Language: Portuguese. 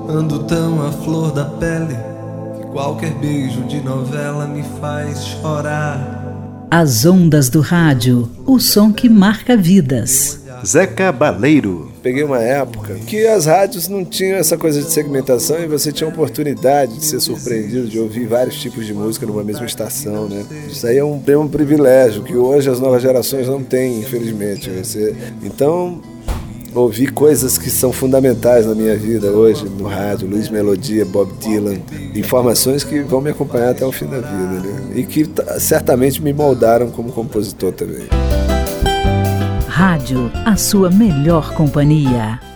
Ando tão à flor da pele que qualquer beijo de novela me faz chorar. As ondas do rádio, o som que marca vidas. Zeca Baleiro. Peguei uma época que as rádios não tinham essa coisa de segmentação e você tinha a oportunidade de ser surpreendido, de ouvir vários tipos de música numa mesma estação, né? Isso aí é um privilégio que hoje as novas gerações não têm, infelizmente. Então, ouvi coisas que são fundamentais na minha vida hoje no rádio, Luiz Melodia, Bob Dylan, informações que vão me acompanhar até o fim da vida, né? E que certamente me moldaram como compositor também. Rádio, a sua melhor companhia.